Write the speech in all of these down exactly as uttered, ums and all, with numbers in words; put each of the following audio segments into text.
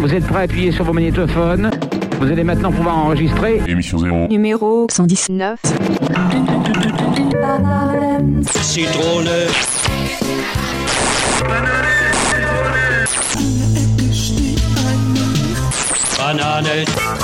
Vous êtes prêts à appuyer sur vos magnétophones. Vous allez maintenant pouvoir enregistrer. Émission zéro. Numéro cent dix-neuf. Citrone. Banane.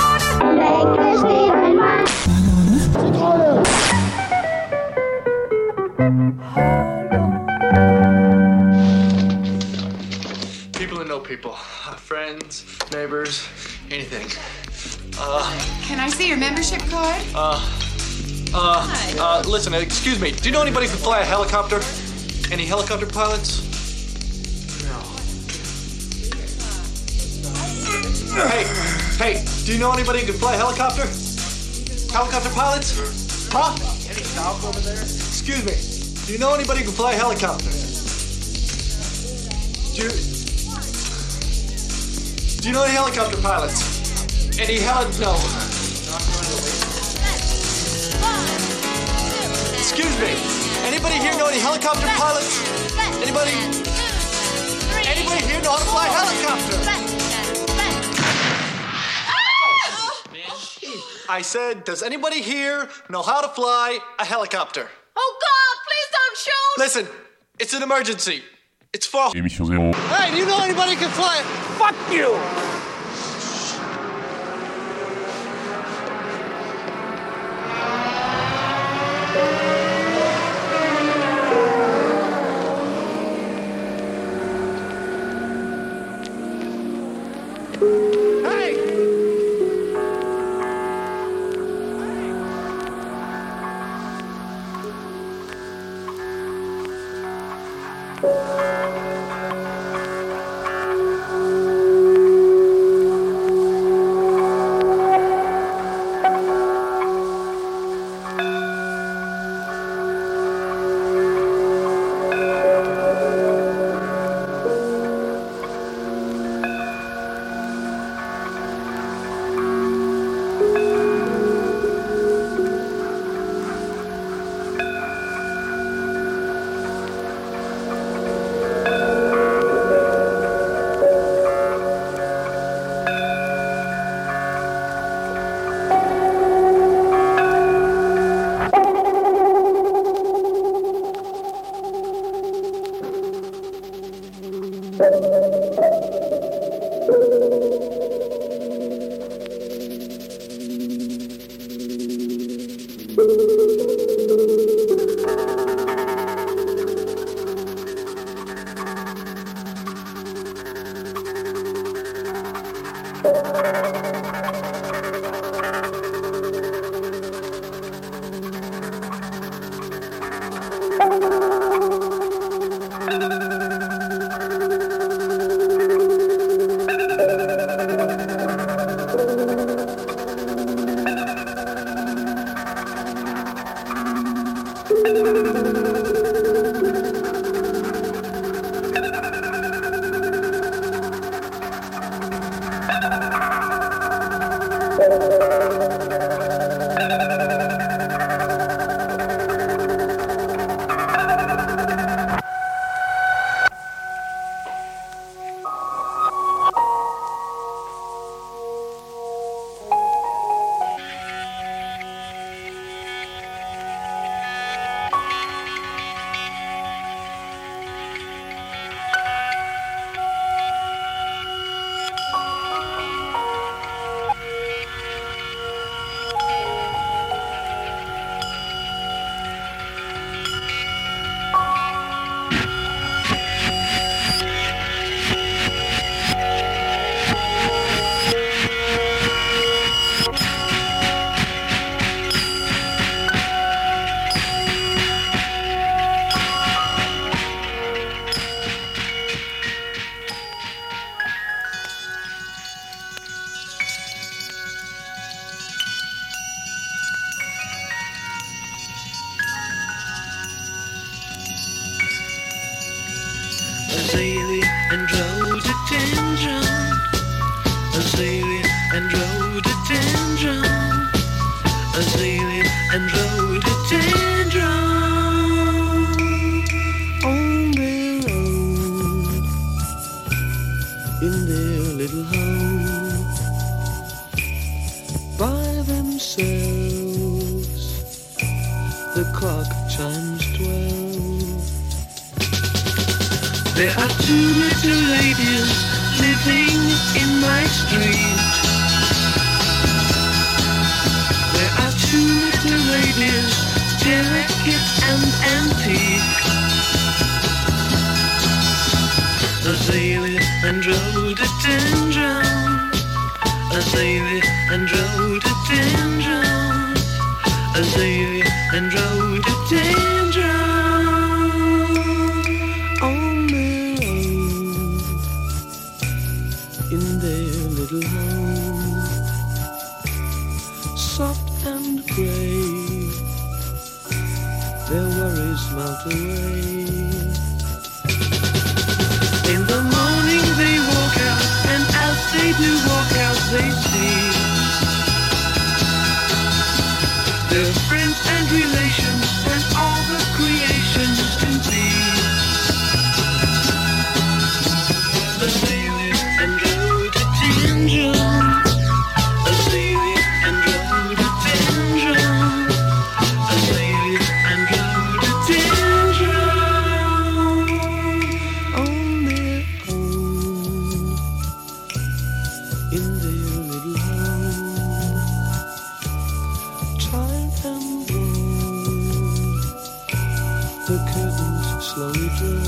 People who know people, uh, friends, neighbors, anything. Uh, Can I see your membership card? uh, uh, uh, listen, excuse me, do you know anybody who can fly a helicopter? Any helicopter pilots? No. Hey, hey, do you know anybody who can fly a helicopter? Helicopter pilots? Huh? Any Falcon over there? Excuse me, do you know anybody who can fly a helicopter? Do you, do you know any helicopter pilots? Any heli... No. Excuse me. Anybody here know any helicopter pilots? Anybody? Anybody here know how to fly a helicopter? I said, does anybody here know how to fly a helicopter? Oh, God, please don't shoot! Listen, it's an emergency. It's for... Émission zéro. Hey, do you know anybody who can fly it? Fuck you! Azalea and rhododendron, azalea and rhododendron, azalea and rhododendron. On their own, in their little home. themselves. The clock chimes twelve. There are two little ladies living in my street. There are two little ladies, delicate and antique. Azalea and rhododendron, azalea and rhododendron, azalea and rhododendron. On their own, in their little home, soft and grey, their worries melt away. In the morning they walk out, and as they do walk out they see their friends and relations and all the creations to be. Azalea and rhododendron, azalea and rhododendron, azalea and rhododendron. On their own, in their little home, time and warm, the curtains slowly drawn.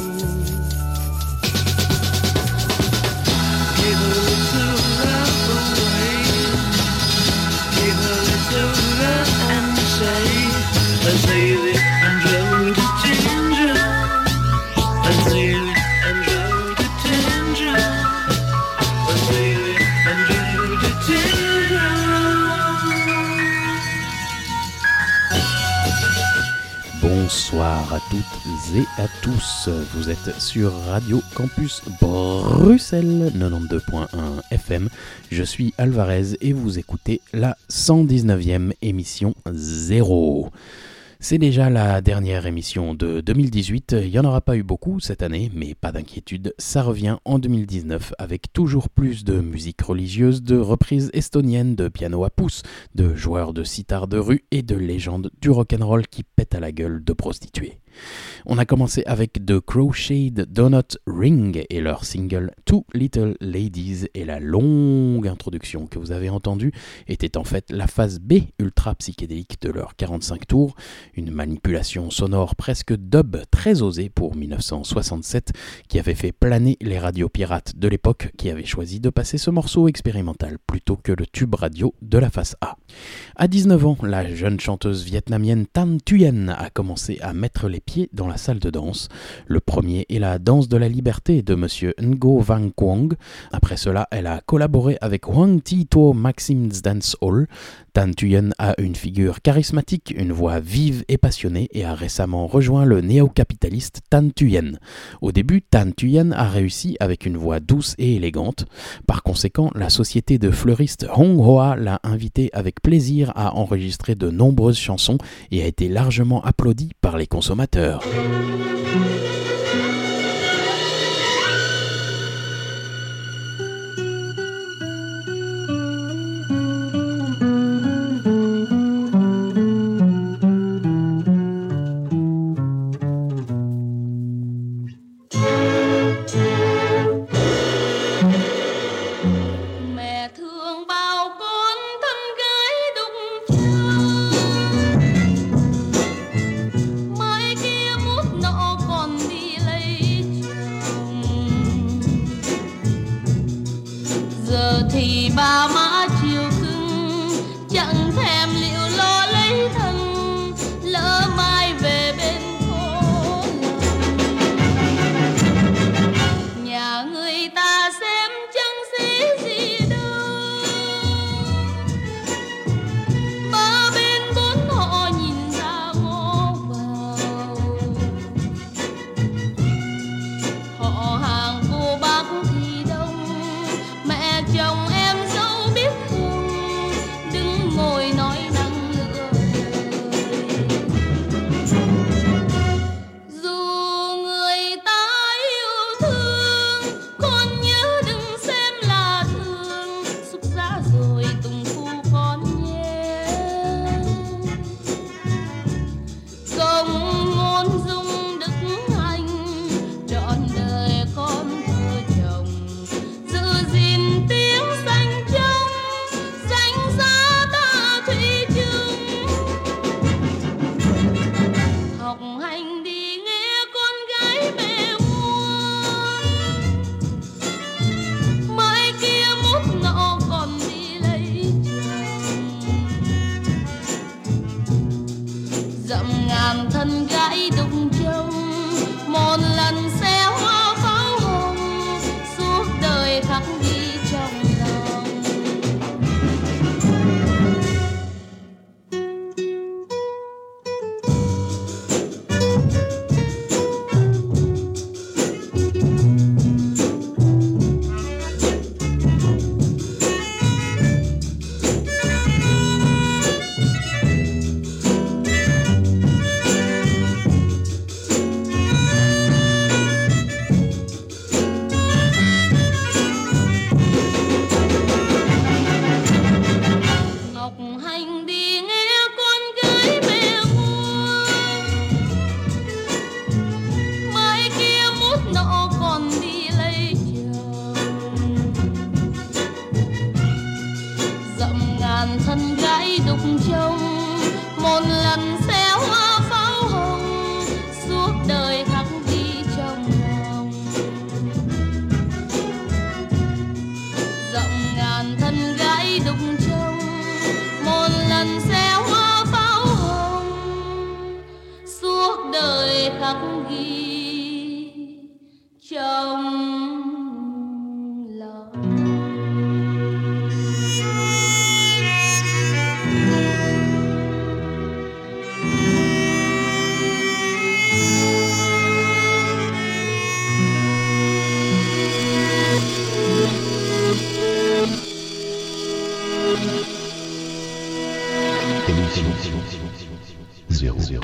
Give a little love away, give a little love and say, azalea and rhododendron, azalea and rhododendron, azalea and rhododendron. Bonsoir à toutes et à tous, vous êtes sur Radio Campus Bruxelles quatre-vingt-douze point un F M, je suis Alvarez et vous écoutez la cent dix-neuvième émission zéro. C'est déjà la dernière émission de deux mille dix-huit, il n'y en aura pas eu beaucoup cette année, mais pas d'inquiétude, ça revient en deux mille dix-neuf avec toujours plus de musique religieuse, de reprises estoniennes, de piano à pouce, de joueurs de sitar de rue et de légendes du rock'n'roll qui pètent à la gueule de prostituées. On a commencé avec The Crocheted Donut Ring et leur single Two Little Ladies, et la longue introduction que vous avez entendue était en fait la phase B ultra psychédélique de leur quarante-cinq tours, une manipulation sonore presque dub très osée pour mille neuf cent soixante-sept qui avait fait planer les radios pirates de l'époque qui avaient choisi de passer ce morceau expérimental plutôt que le tube radio de la face A. À dix-neuf ans, la jeune chanteuse vietnamienne Tan Thuyen a commencé à mettre les pieds dans la salle de danse. Le premier est la danse de la liberté de Monsieur Ngo Van Quong. Après cela, elle a collaboré avec Hwang Thi-to Maxim's Dance Hall. Tan Thuyen a une figure charismatique, une voix vive et passionnée et a récemment rejoint le néo-capitaliste Tan Thuyen. Au début, Tan Thuyen a réussi avec une voix douce et élégante. Par conséquent, la société de fleuristes Hong Hoa l'a invité avec plaisir à enregistrer de nombreuses chansons et a été largement applaudie par les consommateurs. Mấy kia mút nọ học hành đi nghe con gái mẹ ngoan, mai kia mốt nọ còn đi lấy chồng. Dặm ngàn thân gái đục trông, một lần xé hoa pháo hồng, suốt đời khắc ghi trong lòng. Dặm ngàn thân gái đục trông, một lần xé hoa pháo hồng, suốt đời khắc ghi trong lòng. Zéro. Zéro.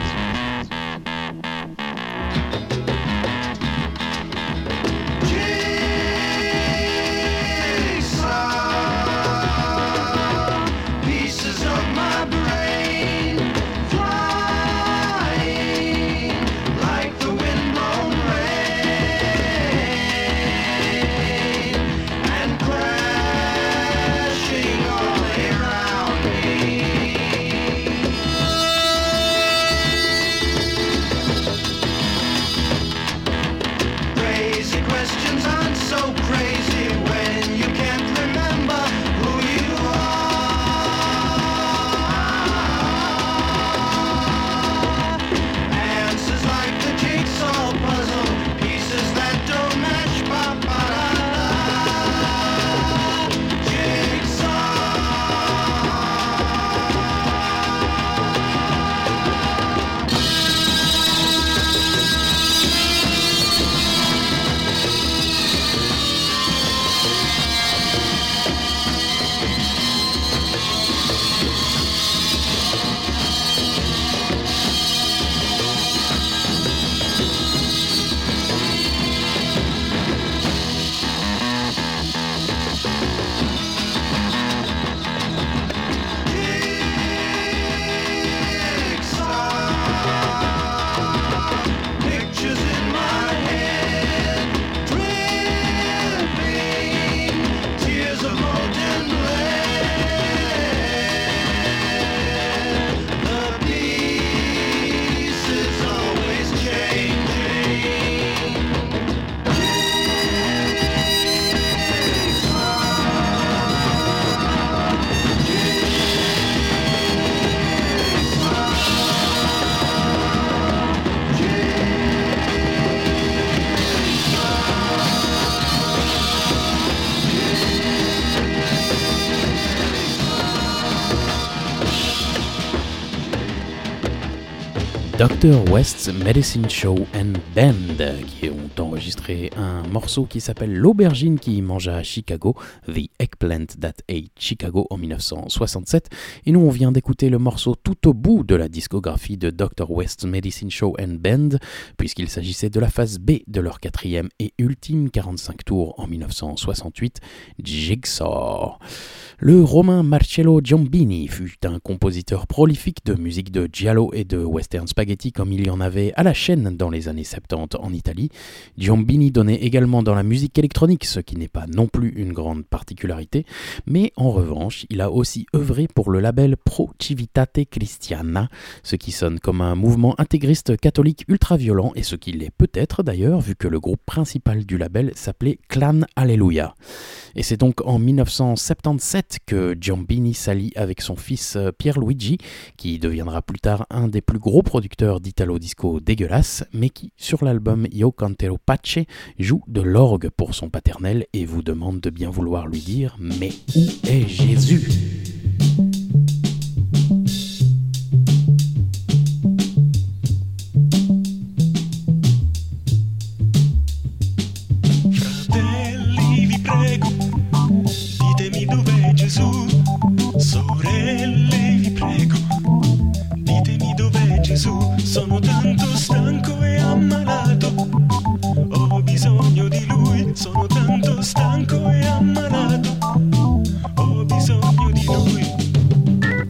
docteur West's Medicine Show and Band qui ont enregistré un morceau qui s'appelle L'aubergine qui mangea à Chicago, The Eggplant That Ate Chicago en dix-neuf cent soixante-sept. Et nous on vient d'écouter le morceau tout au bout de la discographie de docteur West's Medicine Show and Band, puisqu'il s'agissait de la phase B de leur quatrième et ultime quarante-cinq tours en dix-neuf cent soixante-huit, Jigsaw. Le Romain Marcello Giombini fut un compositeur prolifique de musique de giallo et de western spaghetti comme il y en avait à la chaîne dans les années soixante-dix en Italie. Giombini donnait également dans la musique électronique, ce qui n'est pas non plus une grande particularité, mais en revanche, il a aussi œuvré pour le label Pro Civitate Cristiana, ce qui sonne comme un mouvement intégriste catholique ultra-violent et ce qu'il l'est peut-être d'ailleurs, vu que le groupe principal du label s'appelait Clan Alleluia. Et c'est donc en dix-neuf cent soixante-dix-sept que Giombini s'allie avec son fils Pierluigi, qui deviendra plus tard un des plus gros producteurs d'italo-disco dégueulasse, mais qui, sur l'album Io Canterò Pace, joue de l'orgue pour son paternel et vous demande de bien vouloir lui dire « Mais où est Jésus ?» Sorelle, vi prego, ditemi dov'è Gesù. Sono tanto stanco e ammalato, ho bisogno di lui. Sono tanto stanco e ammalato, ho bisogno di lui.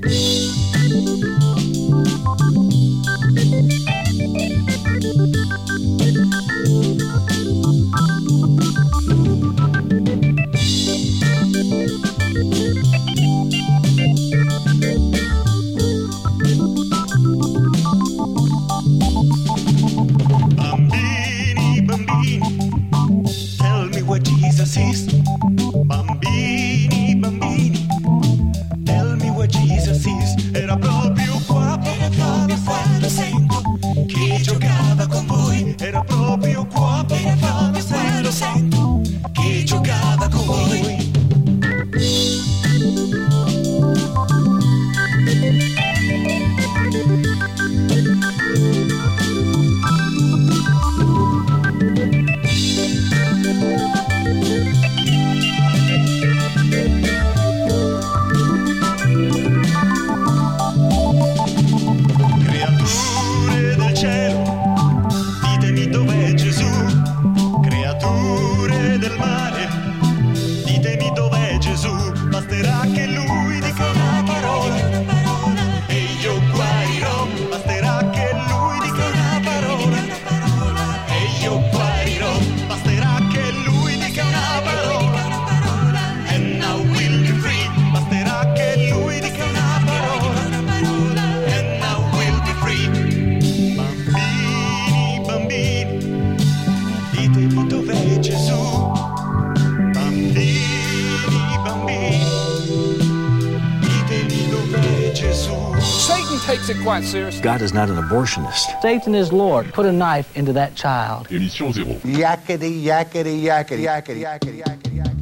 Gesù. Satan takes it quite seriously. God is not an abortionist. Satan is Lord. Put a knife into that child. Émission zéro. Yakety, yakety, yakety, yakety, yakety, yakety, yakety.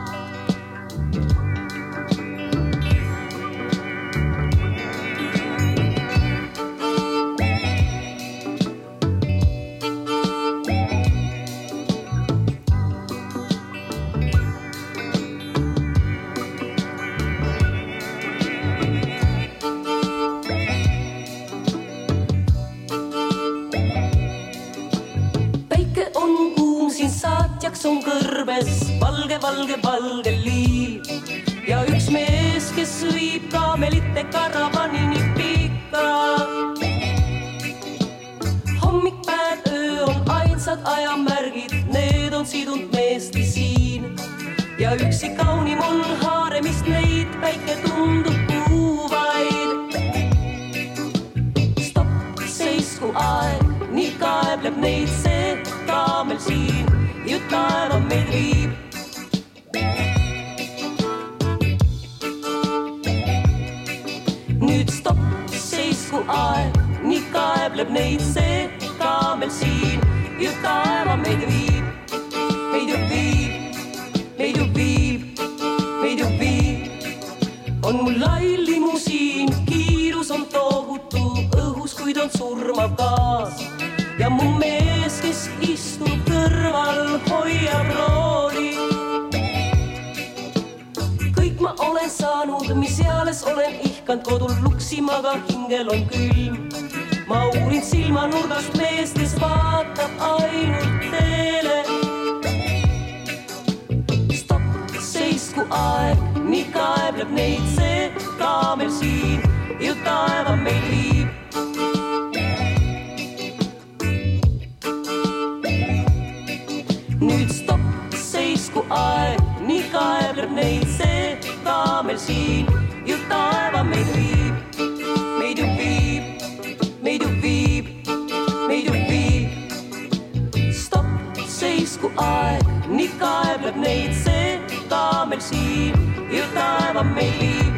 Jaks on kõrbes valge, valge, valge liiv ja üks mees, kes viib kaamelite karavanini pikka. Hommik, päev, öö on ainsad ajamärgid, need on sidunud meesti siin ja üksi kaunim on haaremist neid, päike tundub kuuvaid. Stopp, seisku aeg, nii kaebleb neid see kaamel siin. Jut taeva meid viib. Nüüd stopp, seisku aeg, nii kaebleb neid see kaamel siin. Jut taeva meid viib, meid ju viib, meid ju viib, meid ju viib. On mul lai limusiin, kiirus on tohutu õhus, kuid on surmav gaas. Ja mu mees, kes istub kõrval, hoiab rooli. Kõik ma olen saanud, mis eales olen ihkand kodul luksimaga, hingel on külm. Ma uurin silmanurgast meest, kes vaatab ainult teele. Stopp, seisku aeg, nii kaebleb neid see kaamel siin, ju taeva meil viib. Nüüd stopp, seisku aeg, nii kaebleb neid see kaamel siin, ju taeva meid viib, meid ju viib, meid ju viib, meid ju viib. Stopp, seisku aeg, nii kaebleb neid see kaamel siin, ju taeva meid viib.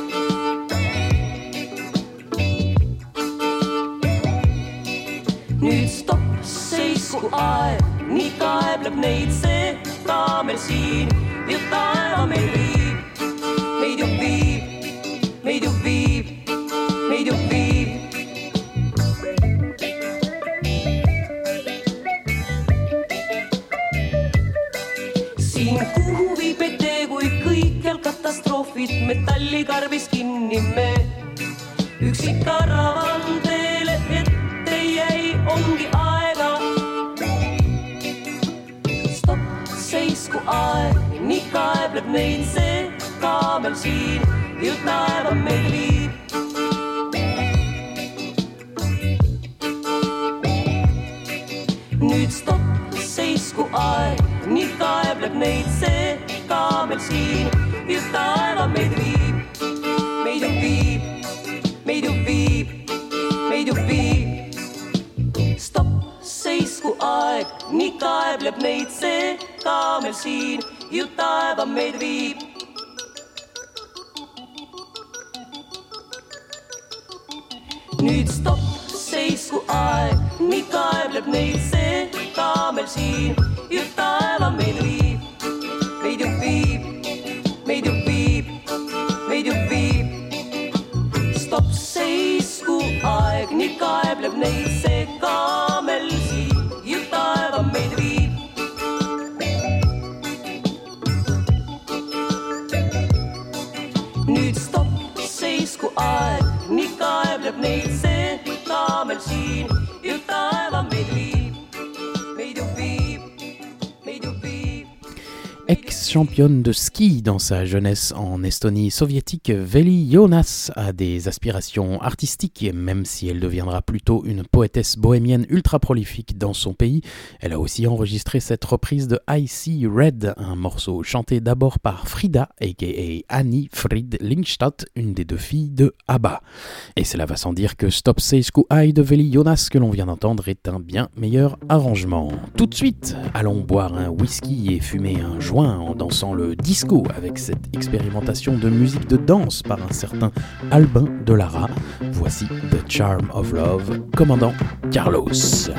Nüüd stopp, seisku aeg, nii kaebleb neid see kaamel siin, ju taeva meid viib, meid ju viib, meid ju viib, meid ju viib. Siin kuhu viib meid tee, kui kõikjal katastroofid, metallikarbis kinni me. Üksi karavan teele ette jäi, ongi aega. Seisku aeg, nii kaebleb neid see kaamel siin, ju taeva meil viib. Nüüd stopp, seisku aeg, nii kaebleb neid see kaamel siin, ju taeva meil viib. Meid ju viib, meid ju viib, meid ju viib. Stopp, seisku aeg, nii kaebleb neid see kaamel siin, ju taeva meid viib. Nüüd stopp, seisku aeg, nii kaebleb neid see kaamel siin, ju taeva meid viib. Meid ju viib, meid ju viib, meid ju viib. Stopp, seisku aeg, nii kaebleb neid see kaamel siin, ju taeva meid viib. Nüüd stopp, seisku aeg, nii kaebleb neid see kaamel siin, ju taeva meid viib, meid ju viib, meid ju viib. Ex-championne de ski dans sa jeunesse en Estonie soviétique, Veli Jonas a des aspirations artistiques, même si elle deviendra plutôt une poétesse bohémienne ultra prolifique dans son pays. Elle a aussi enregistré cette reprise de I See Red, un morceau chanté d'abord par Frida, aka Annie Frid Lindstad, une des deux filles de ABBA. Et cela va sans dire que Stop Seisku Ai de Veli Jonas que l'on vient d'entendre est un bien meilleur arrangement. Tout de suite, allons boire un whisky et fumer un joint en dansant le disco avec cette expérimentation de musique de danse par un certain Albin Delara. Voici The Charm of Love, commandant Carlos.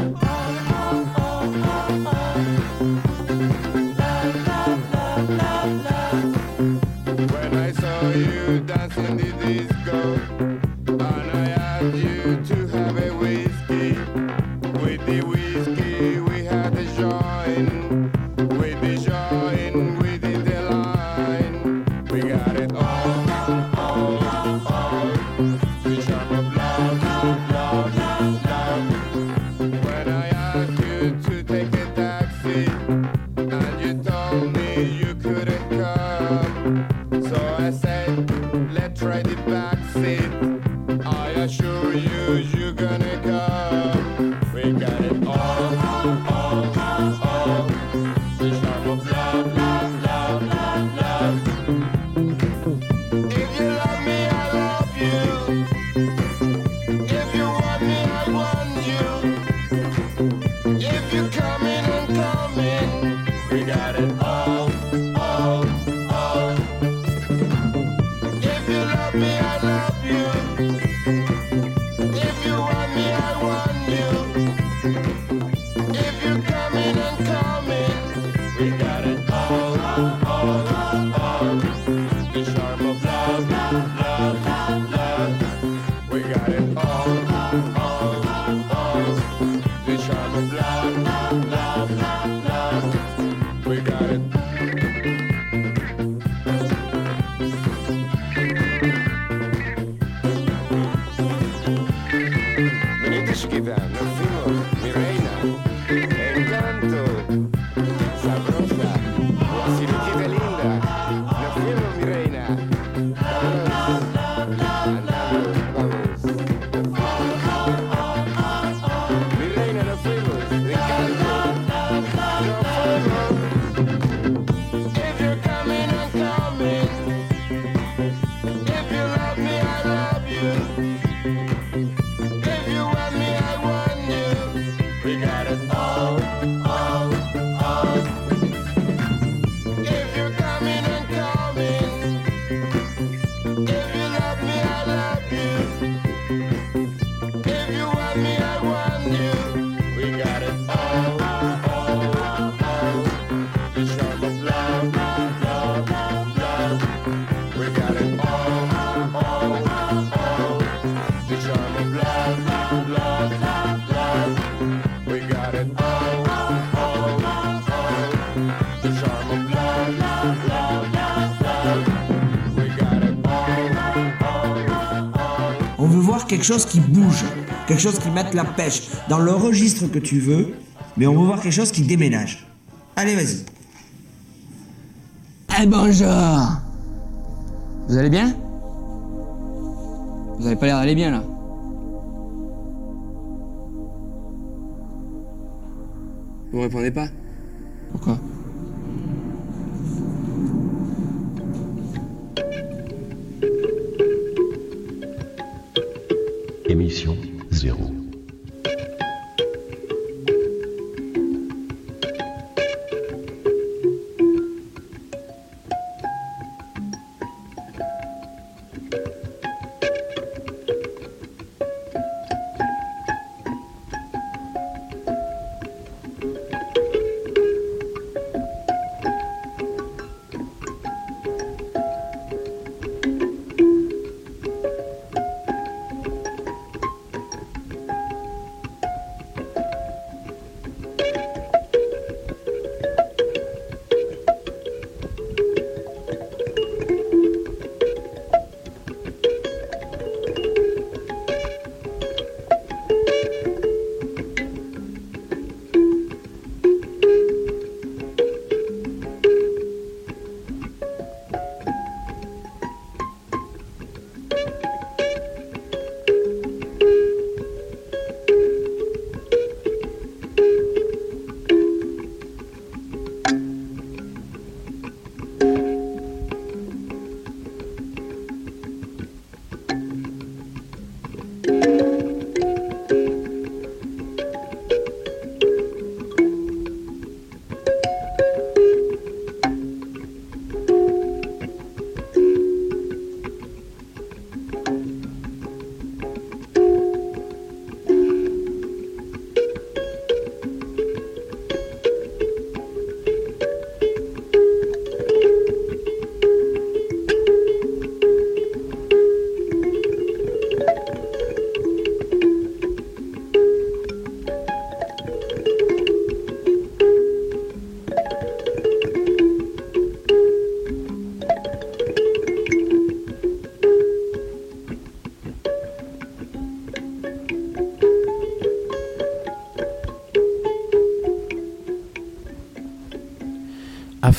Quelque chose qui bouge, quelque chose qui mette la pêche dans le registre que tu veux, mais on veut voir quelque chose qui déménage. Allez, vas-y. Eh bonjour. Vous allez bien? Vous avez pas l'air d'aller bien là. Vous répondez pas? Pourquoi? Émission zéro.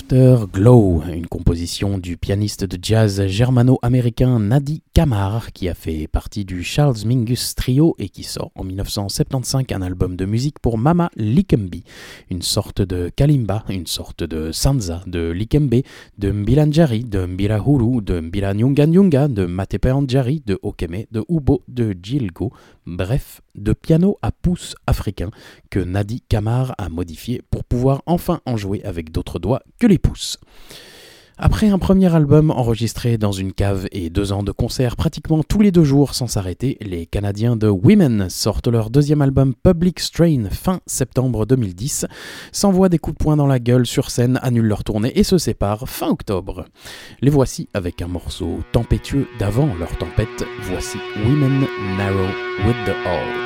Afterglow, une composition du pianiste de jazz germano-américain Nadi Kamar, qui a fait partie du Charles Mingus Trio et qui sort en dix-neuf cent soixante-quinze un album de musique pour Mama Likembe, une sorte de kalimba, une sorte de sanza, de Likembe, de Mbilanjari, de Mbirahuru, de Mbiranyunganyunga, de Matepeanjari, de Okeme, de Ubo, de Djilgo, bref, de piano à pouce africain que Nadi Kamar a modifié pour pouvoir enfin en jouer avec d'autres doigts que les pouces. Après un premier album enregistré dans une cave et deux ans de concerts pratiquement tous les deux jours sans s'arrêter, les Canadiens de Women sortent leur deuxième album Public Strain fin septembre deux mille dix, s'envoient des coups de poing dans la gueule sur scène, annulent leur tournée et se séparent fin octobre. Les voici avec un morceau tempétueux d'avant leur tempête, voici Women Narrow with the All.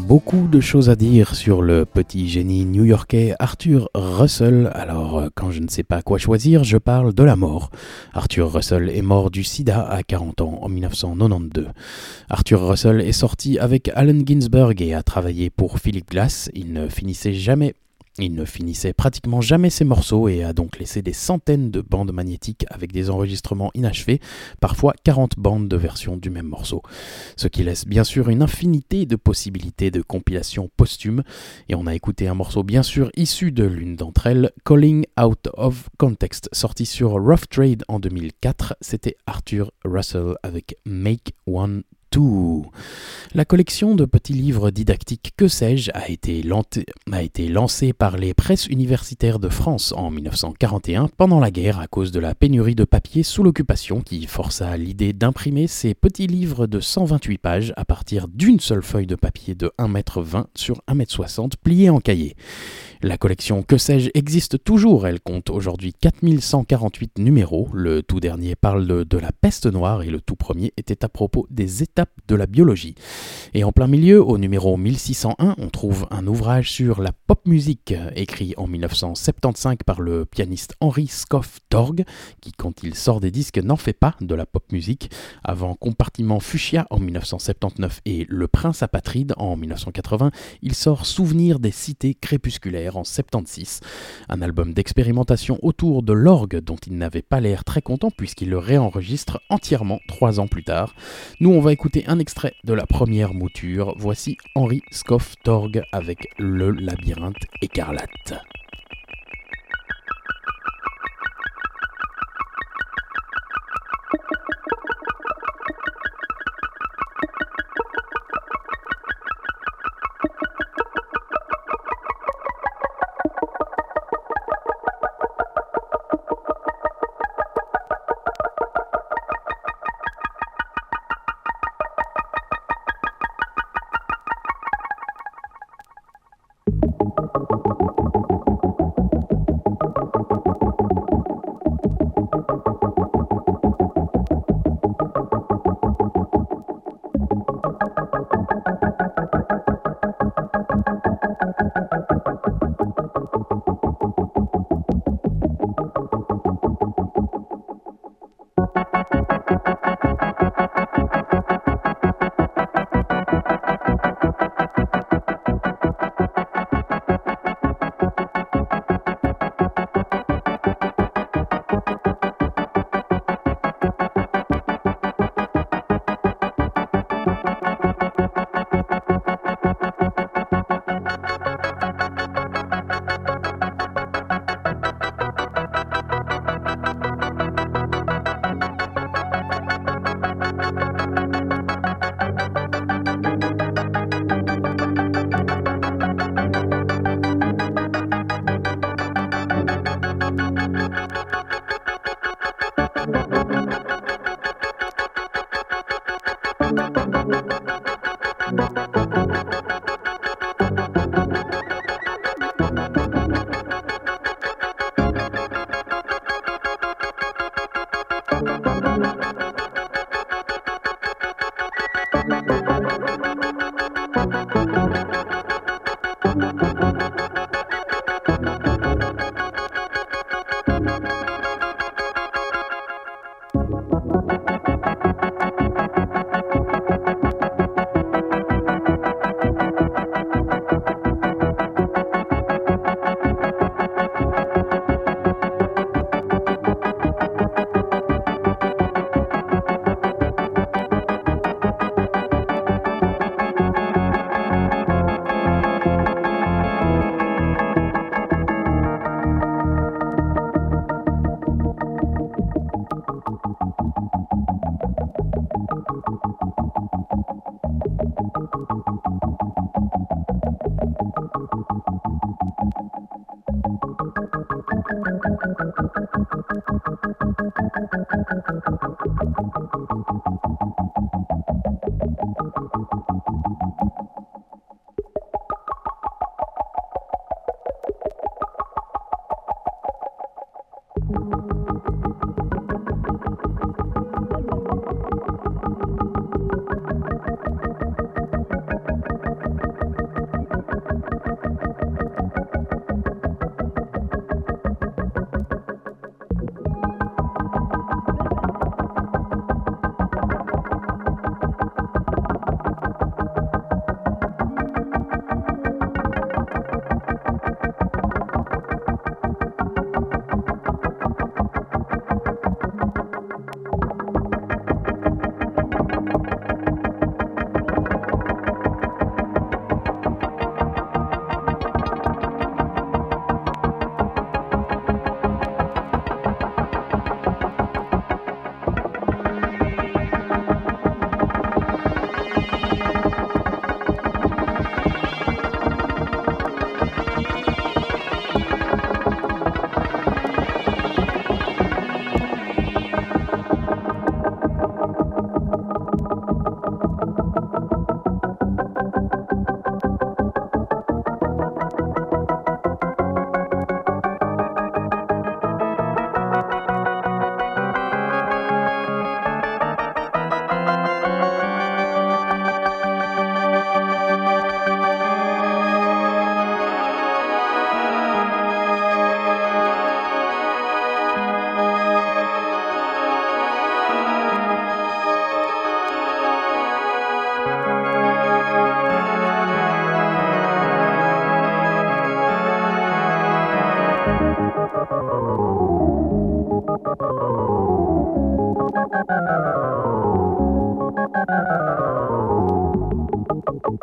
beaucoup de choses à dire sur le petit génie new-yorkais Arthur Russell. Alors, quand je ne sais pas quoi choisir, je parle de la mort. Arthur Russell est mort du sida à quarante ans en dix-neuf cent quatre-vingt-douze. Arthur Russell est sorti avec Allen Ginsberg et a travaillé pour Philip Glass. Il ne finissait jamais Il ne finissait pratiquement jamais ses morceaux et a donc laissé des centaines de bandes magnétiques avec des enregistrements inachevés, parfois quarante bandes de versions du même morceau. Ce qui laisse bien sûr une infinité de possibilités de compilation posthume, et on a écouté un morceau bien sûr issu de l'une d'entre elles, Calling Out of Context, sorti sur Rough Trade en deux mille quatre, c'était Arthur Russell avec Make One Two. La collection de petits livres didactiques Que sais-je a été, lente, a été lancée par les presses universitaires de France en dix-neuf cent quarante et un pendant la guerre à cause de la pénurie de papier sous l'occupation qui força l'idée d'imprimer ces petits livres de cent vingt-huit pages à partir d'une seule feuille de papier de un mètre vingt sur un mètre soixante pliée en cahier. La collection Que sais-je existe toujours, elle compte aujourd'hui quatre mille cent quarante-huit numéros, le tout dernier parle de, de la peste noire et le tout premier était à propos des étapes de la biologie. Et en plein milieu, au numéro mille six cent un, on trouve un ouvrage sur la pop musique, écrit en dix-neuf cent soixante-quinze par le pianiste Henry Scoff Torg, qui quand il sort des disques n'en fait pas de la pop musique, avant Compartiment Fuchsia en dix-neuf cent soixante-dix-neuf et Le Prince Apatride en dix-neuf cent quatre-vingts, il sort Souvenir des cités crépusculaires en soixante-seize, un album d'expérimentation autour de l'orgue dont il n'avait pas l'air très content puisqu'il le réenregistre entièrement trois ans plus tard. Nous on va écouter un extrait de la première mouture, voici Henry Scoff Torg avec Le Labyrinthe écarlate.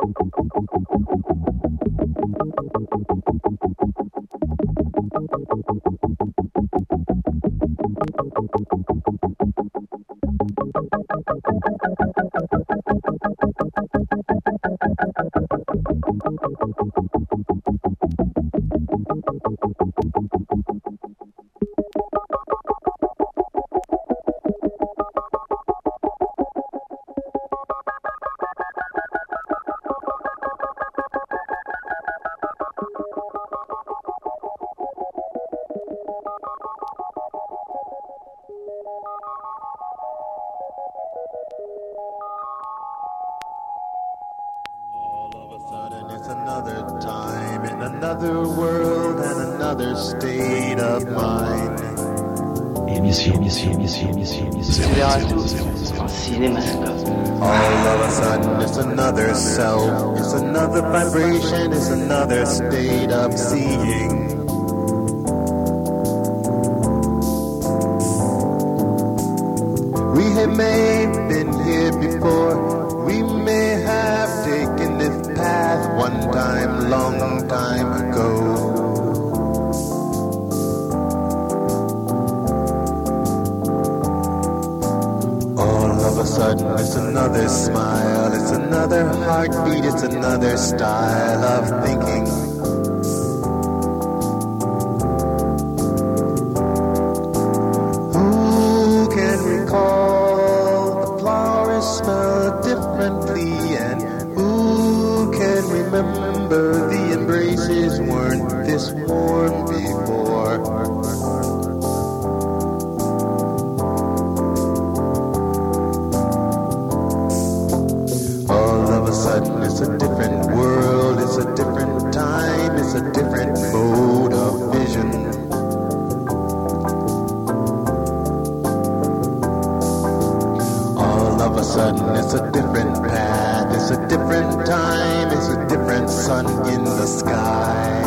Émission, émission, émission, émission, émission. En cinémascope. All of a sudden it's another self, it's another vibration, it's another state of seeing. We have may been here before, we may have taken this path one time, long time ago. All of a sudden it's another smile, it's another heartbeat, it's another style of thinking. Who can recall the flowers smell differently, and who can remember the embraces weren't this warm before? It's a different world, it's a different time, it's a different mode of vision. All of a sudden it's a different path, it's a different time, it's a different sun in the sky.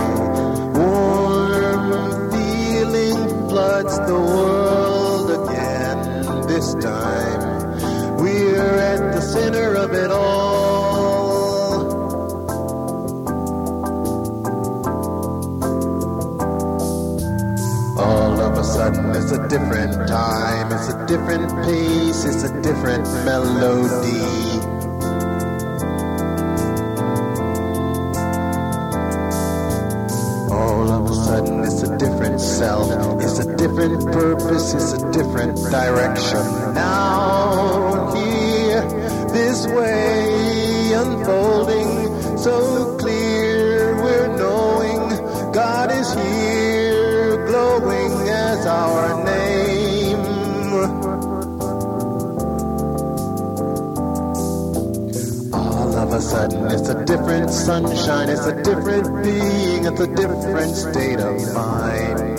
Warm feeling floods the world again. This time we're at the center of it all. It's a different time, it's a different pace, it's a different melody. All of a sudden it's a different self, it's a different purpose, it's a different direction. Now here, this way unfolding, so clear we're knowing God is here, glowing as our name. All of a sudden it's a different sunshine, it's a different being, it's a different state of mind.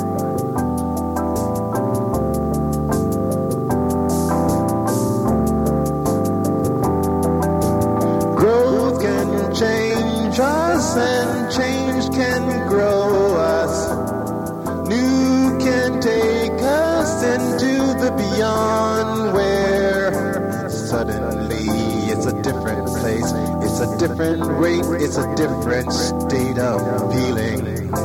Growth can change us and change can grow us. New can take us into the beyond, where suddenly it's a different place, it's a different rate, it's a different state of feeling.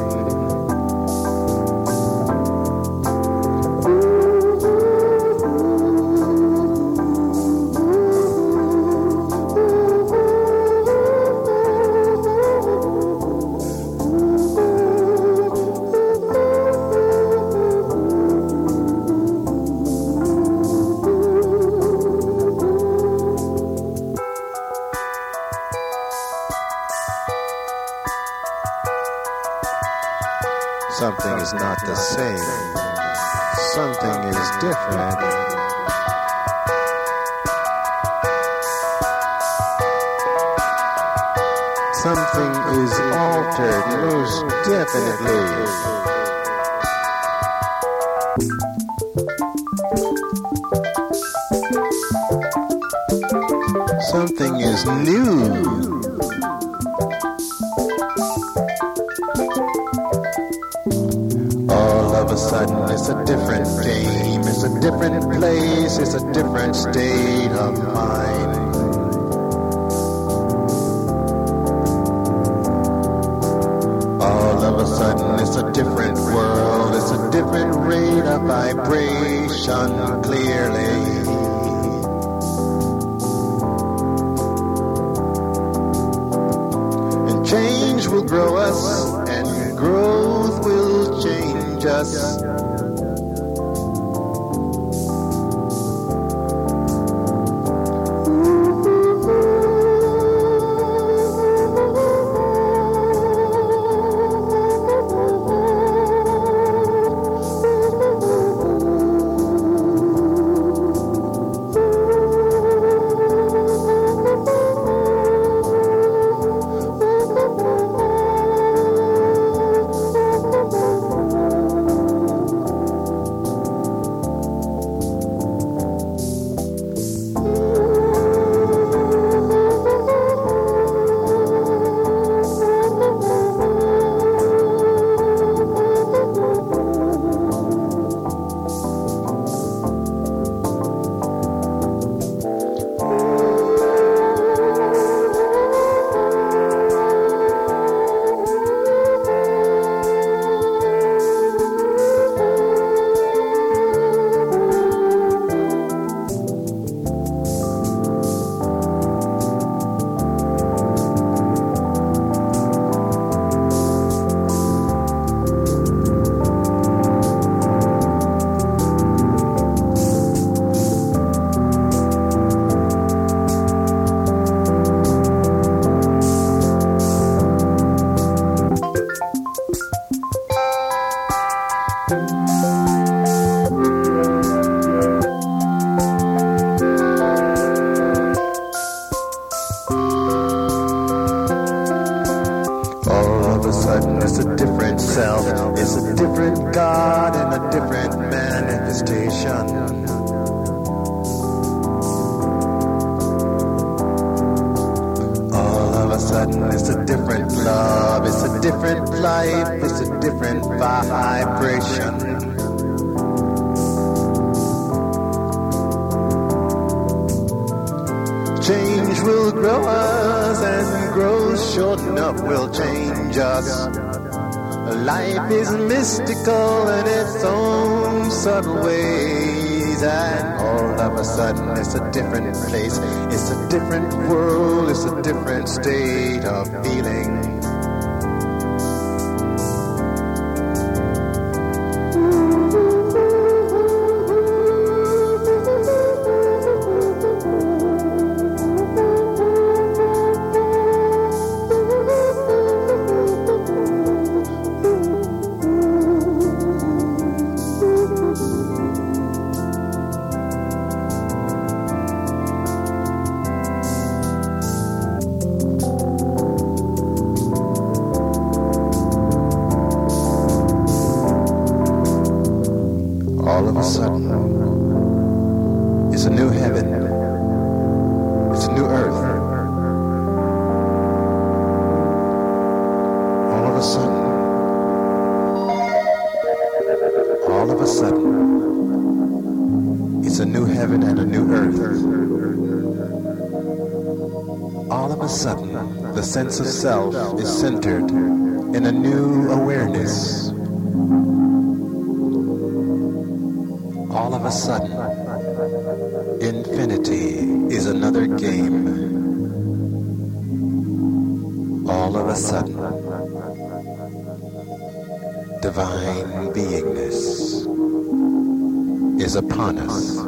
Something is not the same. Something is different. Something is altered, most definitely. Something is new. All of a sudden it's a different game, it's a different place, it's a different state of mind. sudden it's a different world, it's a different rate of vibration clearly. And change will grow us, and growth will change us. Change will grow us, and growth short enough will change us. Life is mystical in its own subtle ways, and all of a sudden it's a different place, it's a different world, it's a different state of feeling. All of a sudden, it's a new heaven, it's a new earth. All of a sudden, all of a sudden, it's a new heaven and a new earth. All of a sudden, the sense of self is centered in a new awareness. All of a sudden, infinity is another game. All of a sudden, divine beingness is upon us.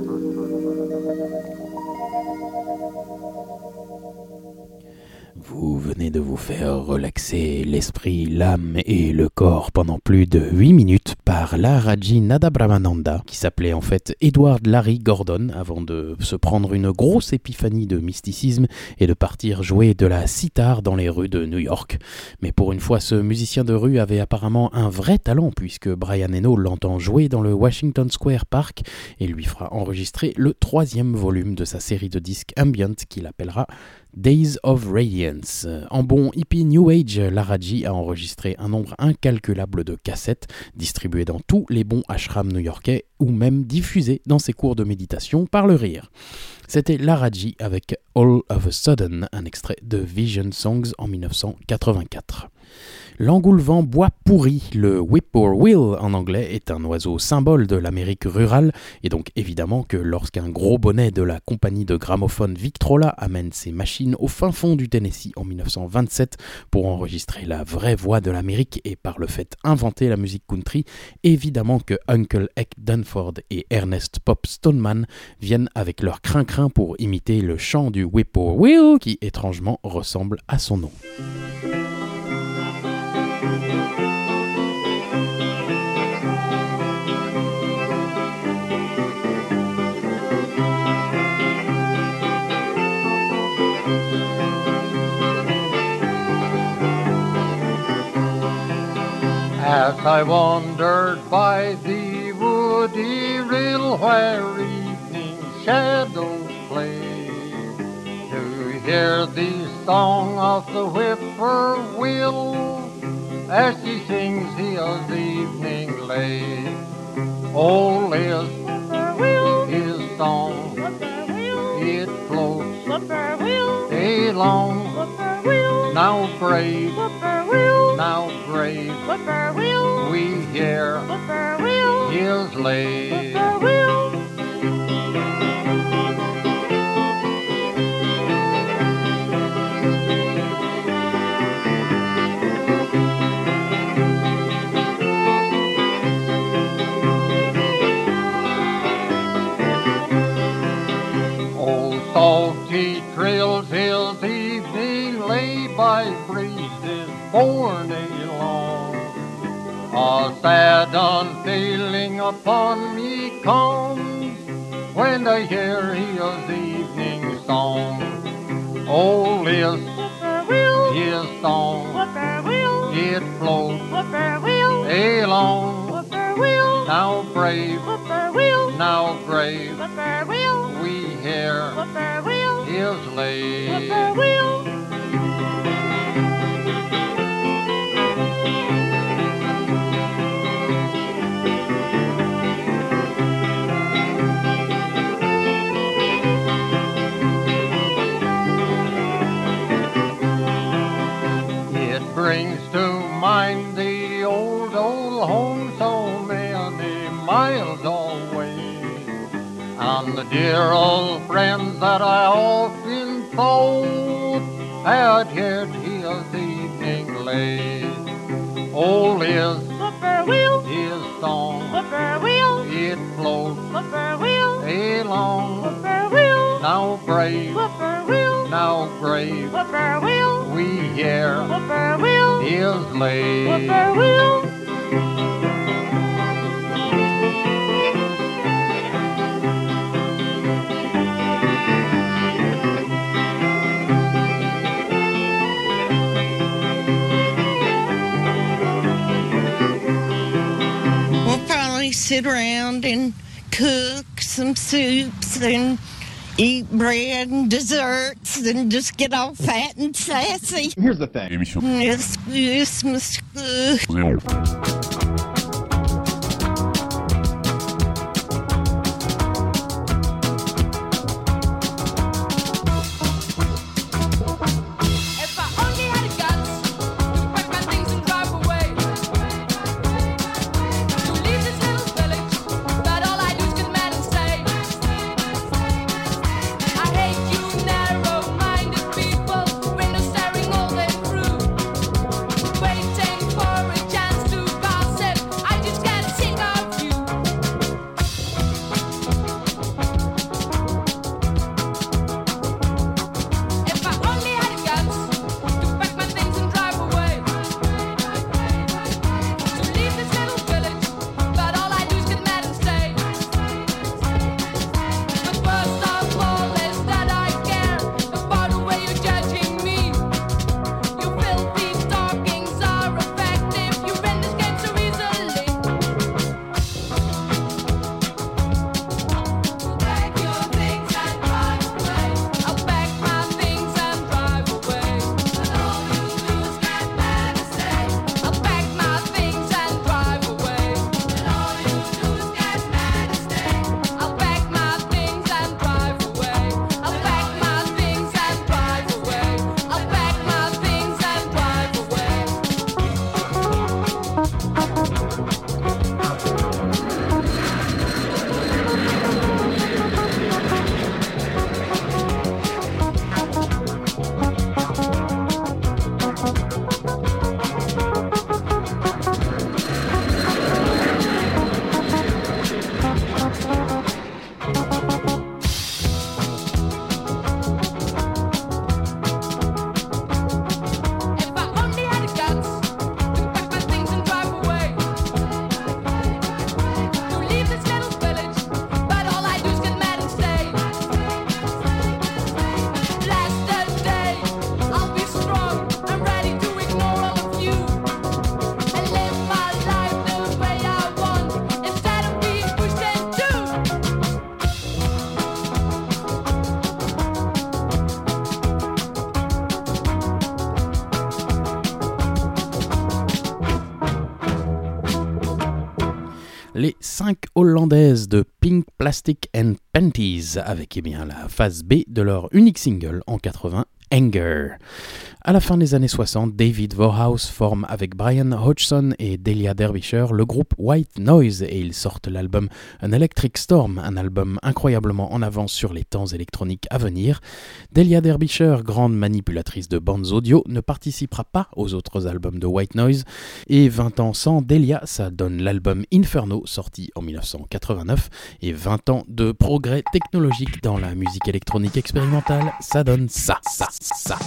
Vous venez de vous faire relaxer l'esprit, l'âme et le corps pendant plus de huit minutes par Laharaji Nadabrahmananda, qui s'appelait en fait Edward Larry Gordon, avant de se prendre une grosse épiphanie de mysticisme et de partir jouer de la sitar dans les rues de New York. Mais pour une fois, ce musicien de rue avait apparemment un vrai talent, puisque Brian Eno l'entend jouer dans le Washington Square Park et lui fera enregistrer le troisième volume de sa série de disques ambient qu'il appellera Days of Radiance. En bon hippie New Age, Laharaji a enregistré un nombre incalculable de cassettes distribuées dans tous les bons ashrams new-yorkais ou même diffusées dans ses cours de méditation par le rire. C'était Laharaji avec All of a Sudden, un extrait de Vision Songs en dix-neuf cent quatre-vingt-quatre. L'engoulevent bois pourri, le whippoorwill en anglais, est un oiseau symbole de l'Amérique rurale, et donc évidemment que lorsqu'un gros bonnet de la compagnie de gramophone Victrola amène ses machines au fin fond du Tennessee en dix-neuf cent vingt-sept pour enregistrer la vraie voix de l'Amérique et par le fait inventer la musique country, évidemment que Uncle Heck Dunford et Ernest Pop Stoneman viennent avec leur crin-crin pour imiter le chant du whippoorwill qui étrangement ressemble à son nom. As I wandered by the woody rill where evening shadows play, to hear the song of the whippoorwill as he sings his evening lay. Oh, Liz, his song, it floats along. Now brave, now brave, we hear his lay. Old salty trails his evening lay by breezes borne along. A sad unfailing upon me comes when I hear his evening song. Oh, Liz, his song, it floats along. Now brave, now brave, we hear his lay. It brings to mind the old, old home so many miles away, and the dear old friends that I often thought had heard his evening lay. Oh, Liz, his song, it floats along. Now brave, now brave, we hear his lay. We'll probably sit around and cook some soups and eat bread and desserts and just get all fat and sassy. Here's the thing. It's Christmas. Waiting for a chance to pass les cinq Hollandaises de Pink Plastic and Panties avec eh bien, la phase B de leur unique single en quatre-vingts, Anger. À la fin des années soixante, David Vorhaus forme avec Brian Hodgson et Delia Derbyshire le groupe White Noise et ils sortent l'album An Electric Storm, un album incroyablement en avance sur les temps électroniques à venir. Delia Derbyshire, grande manipulatrice de bandes audio, ne participera pas aux autres albums de White Noise et vingt ans sans Delia, ça donne l'album Inferno sorti en dix-neuf cent quatre-vingt-neuf et vingt ans de progrès technologique dans la musique électronique expérimentale, ça donne ça, ça, ça.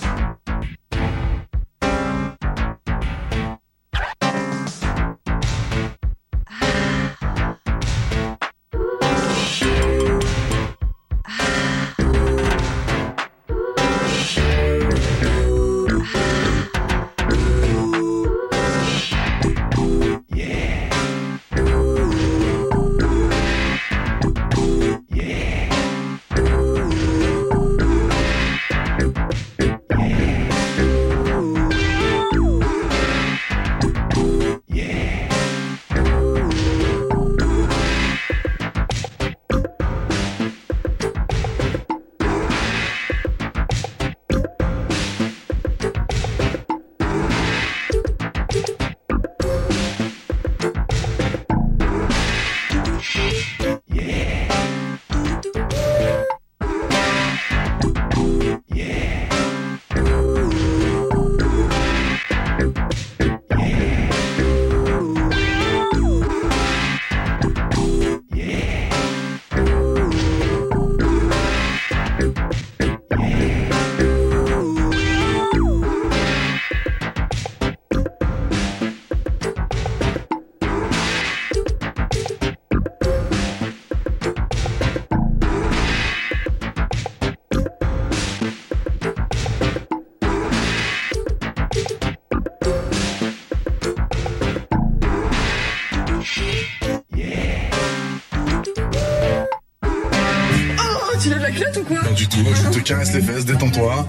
Caresse les fesses, détends-toi.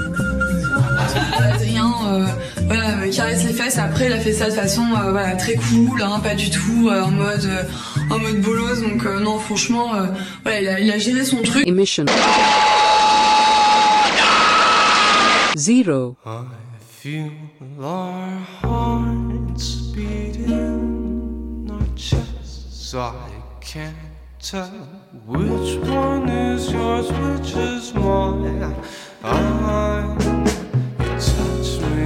Adrien euh, voilà, me caresse les fesses. Après, il a fait ça de façon euh, voilà, très cool, hein, pas du tout euh, en mode euh, en mode bolos. Donc euh, non, franchement, euh, voilà, il a, il a géré son truc. Emission Zero. I feel our hearts beating our chests. I can't tell which one is yours, which is mine. I, you touch me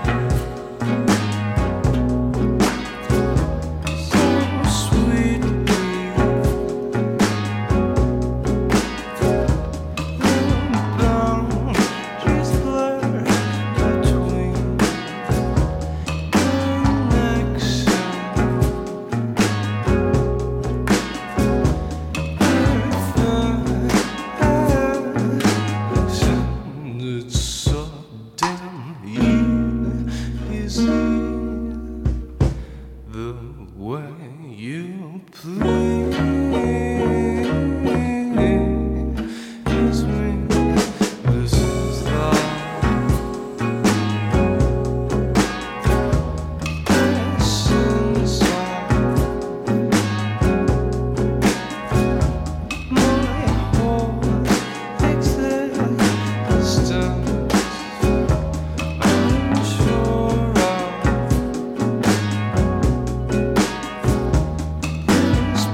so sweetly. Boundaries blur between connection. It's so damn easy the way you please me. This is the essence of my whole existence. I'm sure of this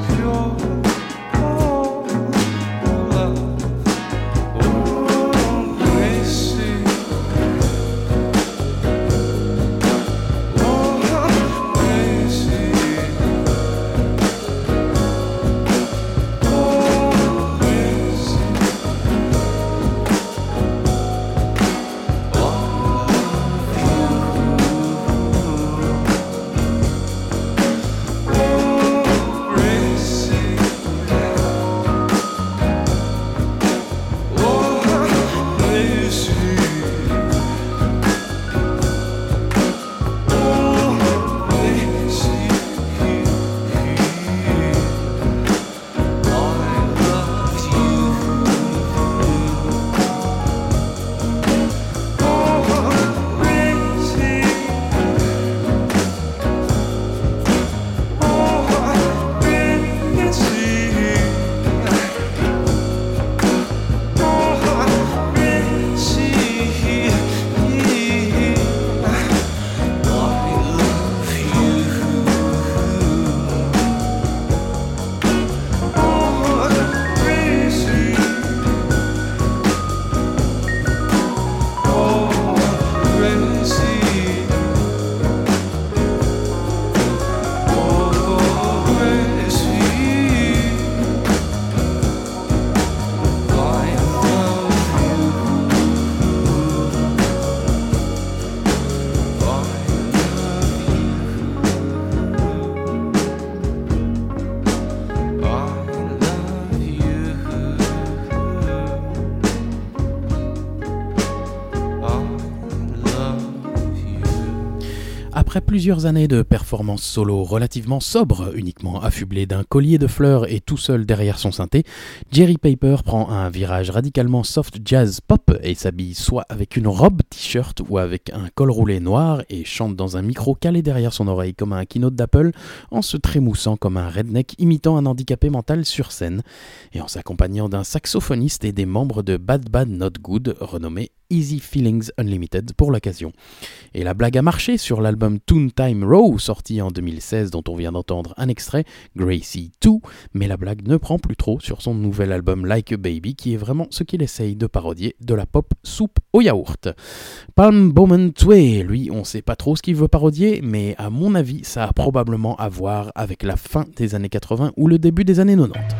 plusieurs années de performances solo relativement sobres, uniquement affublé d'un collier de fleurs et tout seul derrière son synthé, Jerry Paper prend un virage radicalement soft jazz pop et s'habille soit avec une robe t-shirt ou avec un col roulé noir et chante dans un micro calé derrière son oreille comme un keynote d'Apple en se trémoussant comme un redneck imitant un handicapé mental sur scène et en s'accompagnant d'un saxophoniste et des membres de Bad Bad Not Good renommés Easy Feelings Unlimited pour l'occasion. Et la blague a marché sur l'album Toontime Row, sorti en deux mille seize, dont on vient d'entendre un extrait, Gracie deux, mais la blague ne prend plus trop sur son nouvel album Like a Baby, qui est vraiment ce qu'il essaye de parodier, de la pop soupe au yaourt. Palm Bowman Tway, lui, on sait pas trop ce qu'il veut parodier, mais à mon avis, ça a probablement à voir avec la fin des années quatre-vingts ou le début des années quatre-vingt-dix.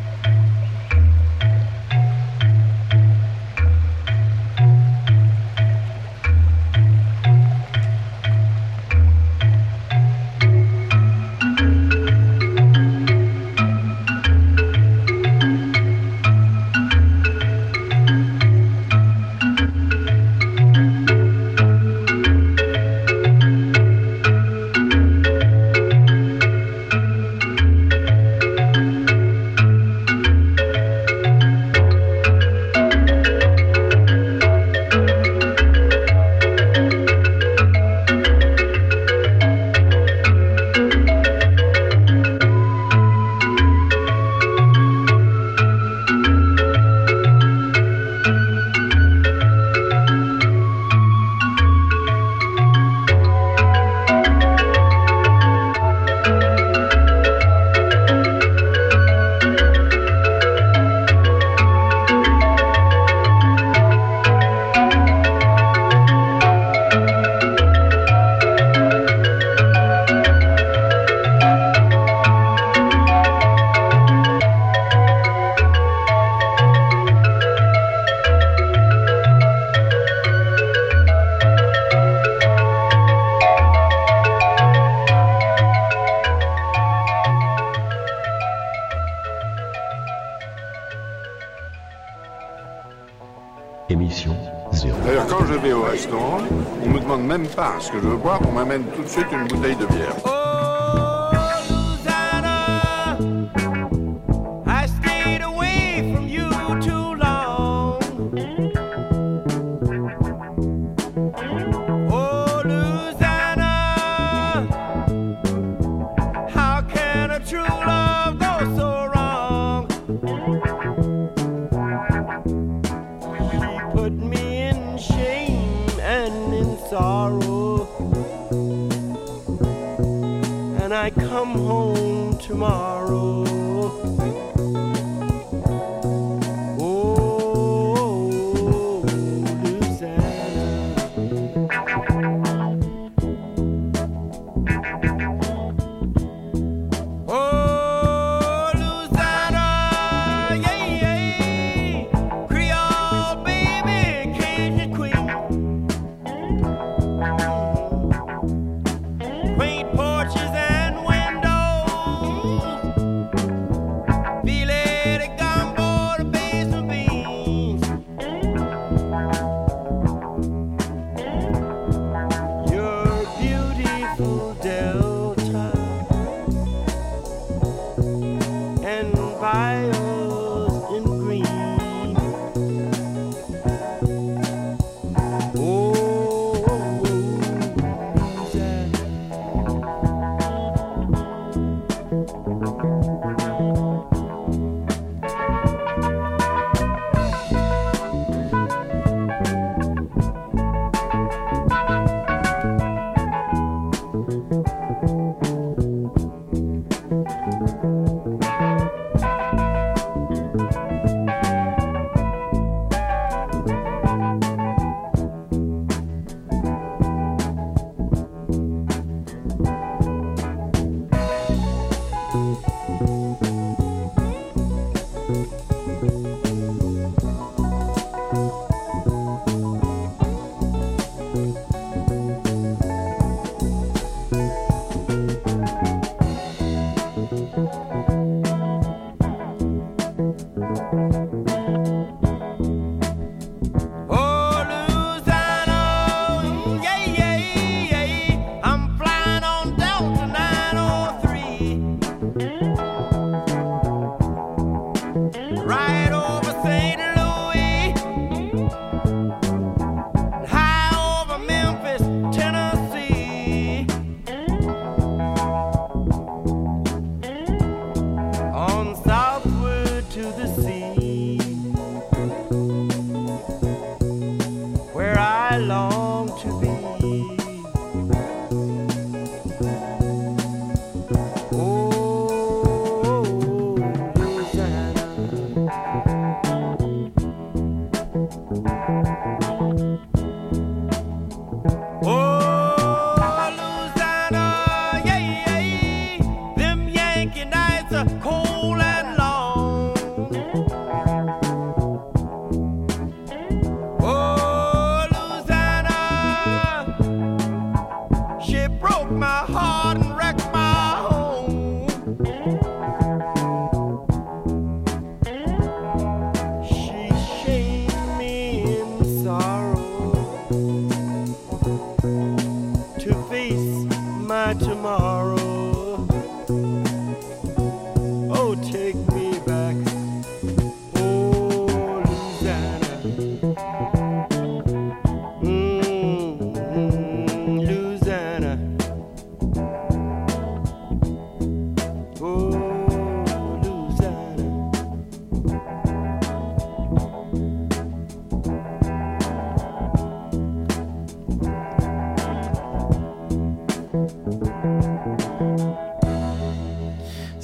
Émission zéro. D'ailleurs, quand je vais au restaurant, on me demande même pas ce que je veux boire, on m'amène tout de suite une bouteille de bière. I come home tomorrow. Oh, Louisiana. Oh, Louisiana, yeah, yeah. Creole baby, Cajun queen. Quaint porches and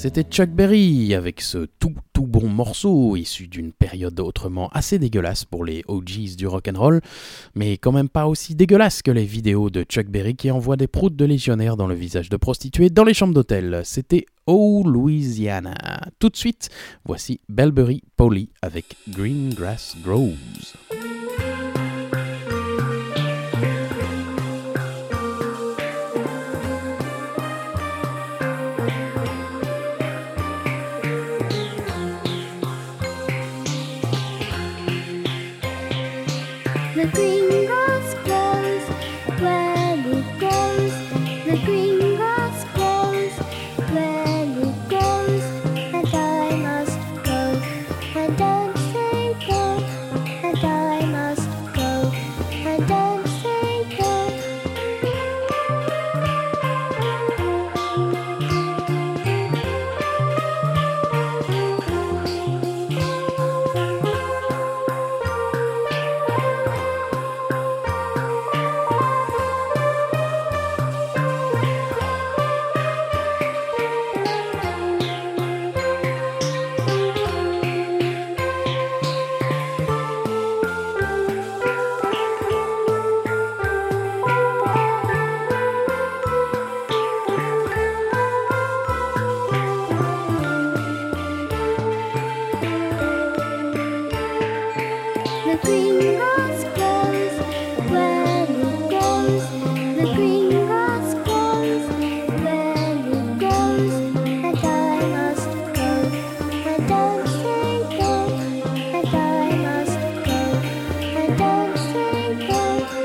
C'était Chuck Berry avec ce tout tout bon morceau issu d'une période autrement assez dégueulasse pour les O Gs du rock'n'roll, mais quand même pas aussi dégueulasse que les vidéos de Chuck Berry qui envoie des proutes de légionnaires dans le visage de prostituées dans les chambres d'hôtel. C'était Oh Louisiana. Tout de suite, voici Bellberry Polly avec Green Grass Grows. The green grass grows where it grows. The green grass grows where it grows. And I must go. And don't say go. And I must go. And don't say go. The green grass grows where it grows. The green grass grows where it grows. And I must go. And don't say go. And I must go. And don't say go.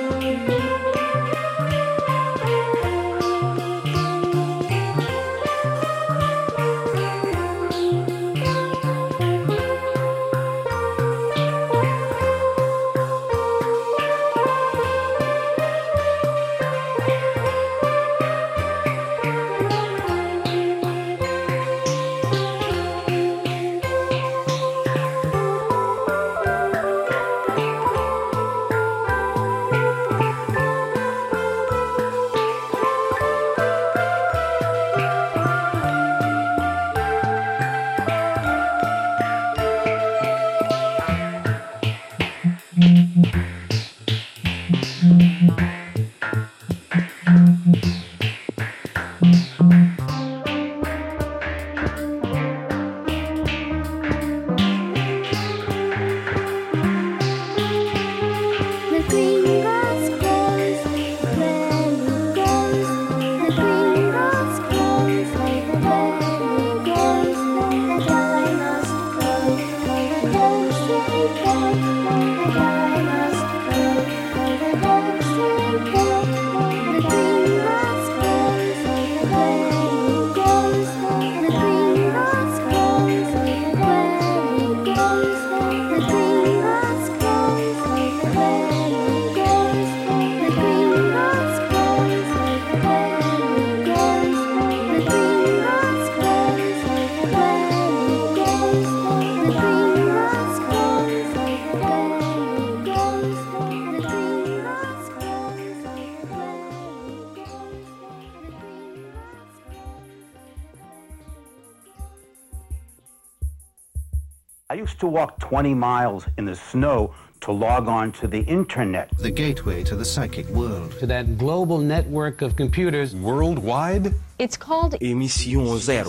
The green grass grows where it grows. The green grass grows where it grows. And I must go. And don't say go. And I must go. And don't say go. The green grass grows where it grows. The green grass grows where it grows. The green grass grows where it grows. The green grass grows where it grows. The green grass grows where it grows. The green grass grows where it grows. The green grass grows I used to walk twenty miles in the snow to log on to the internet. The gateway to the psychic world. To that global network of computers. Worldwide? It's called Émission Zero.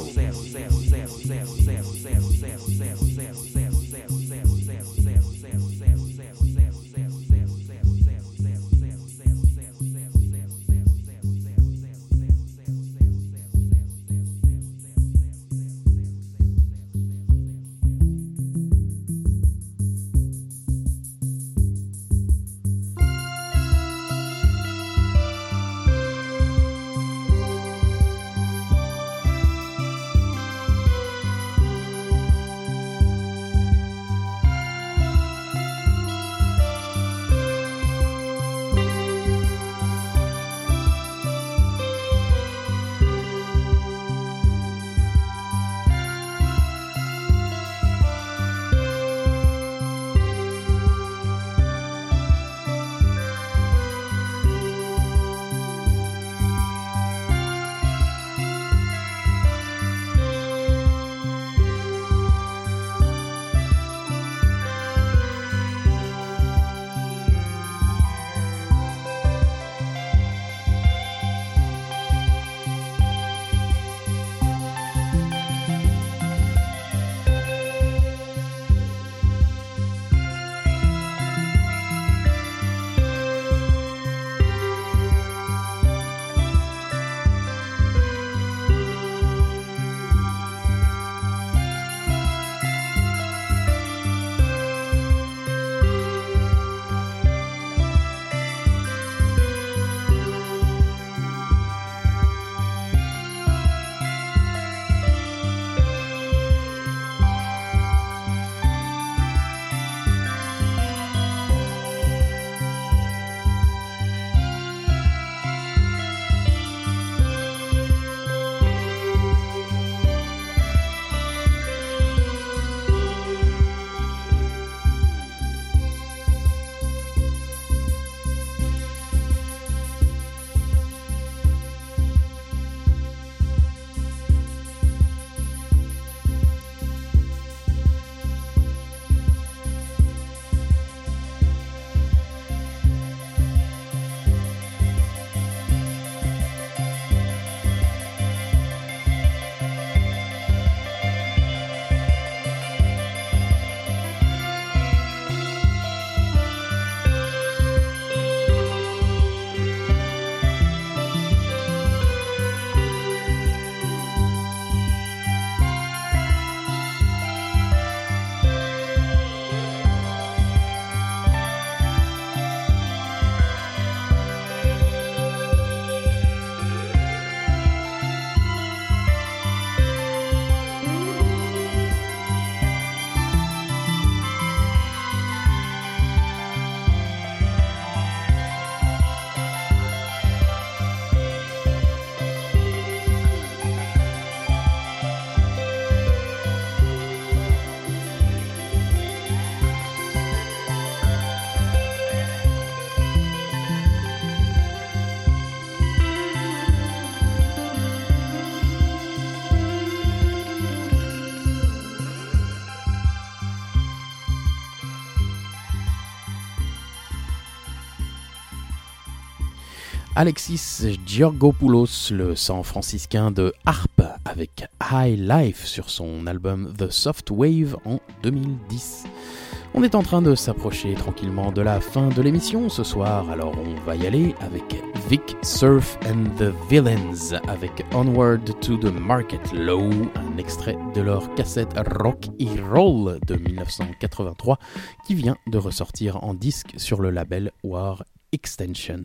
Alexis Georgopoulos, le San Franciscain de Harp, avec High Life sur son album The Soft Wave en deux mille dix. On est en train de s'approcher tranquillement de la fin de l'émission ce soir, alors on va y aller avec Vic Surf and the Villains avec Onward to the Market Low, un extrait de leur cassette Rock and Roll de dix-neuf cent quatre-vingt-trois qui vient de ressortir en disque sur le label War Extension.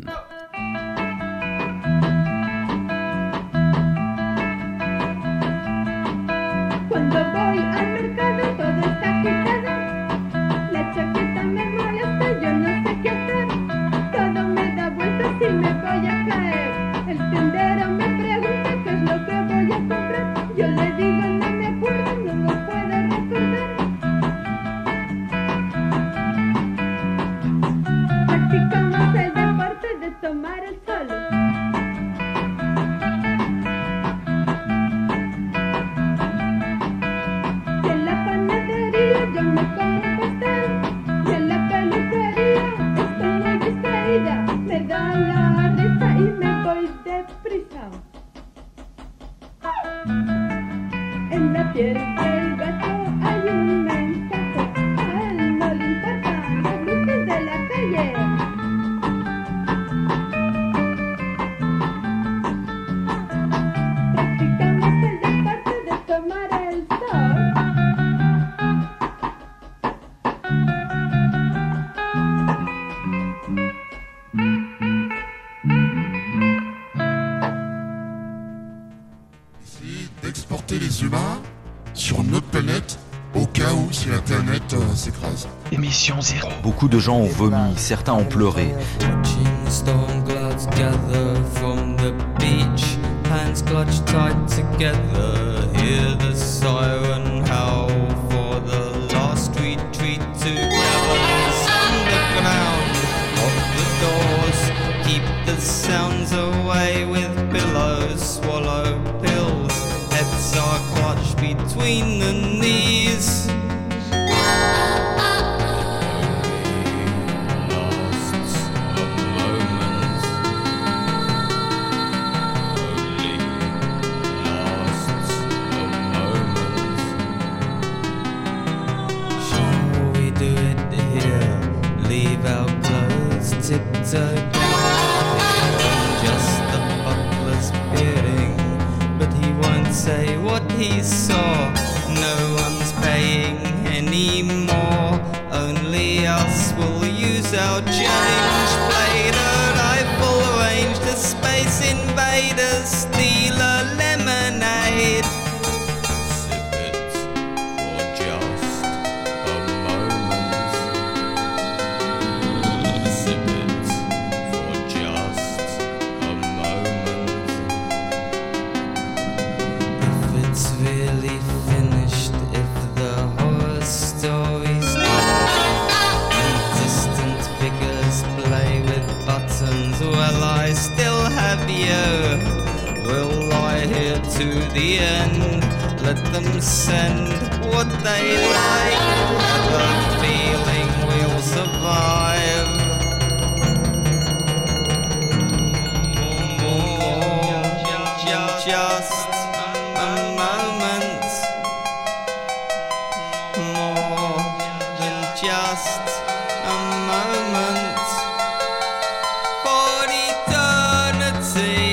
Cuando voy al mercado todo está agitado, la chaqueta me molesta, yo no sé qué hacer, todo me da vueltas y me voy a caer. El tendero me pregunta qué es lo que voy a comprar, yo le digo no me acuerdo, no lo puedo recordar. Practicamos el deporte de tomar el sol. Yo me como un pastel y en la peluquería estoy muy distraída, me da la risa y me voy deprisa. En la piel del gato hay un mensaje, a él no le importan las luces de la calle. Practicamos el deporte de tomar el sol. Les humains sur une autre planète au cas où si la planète euh, s'écrase. Émission zéro. Beaucoup de gens ont vomi, certains ont pleuré. Watching storm clouds gather from the beach, hands clutched tight together, hear the siren howl for the last retreat to gatherers underground of the doors, keep the sounds away with pillows, swallow pills. Heads are clutched between the knees. Lasts a moment. Only lasts a moment. Shall we do it here? Leave our clothes tiptoe down here. Just the butler's peering, but he won't say what he saw. No one's paying anymore. Only us will use our change. Played a rifle range. The Space Invaders steal a lemonade. Sip it for just a moment. Sip it for just a moment. It's really finished if the horror story's done and distant figures play with buttons. Well, I still have you. We'll lie here to the end. Let them send what they like. Have a feeling we'll survive. More, just a moment, more than just a moment, for eternity.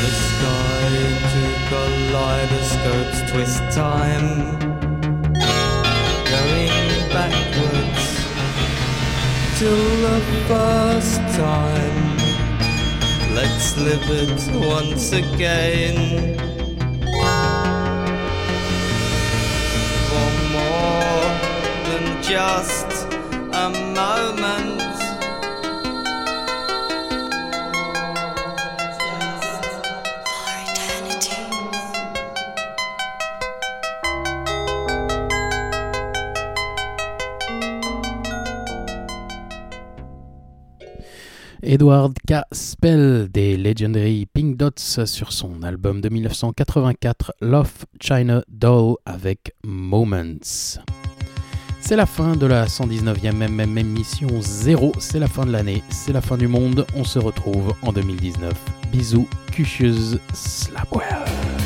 the sky into kaleidoscopes twist time, going backwards till the first time. Let's live it once again. For more than just a moment. Edward Caspel des Legendary Pink Dots sur son album de dix-neuf cent quatre-vingt-quatre Love China Doll avec Moments. C'est la fin de la cent dix-neuvième M M émission zéro, c'est la fin de l'année, c'est la fin du monde, on se retrouve en deux mille dix-neuf. Bisous, cuchieuse, slapwell.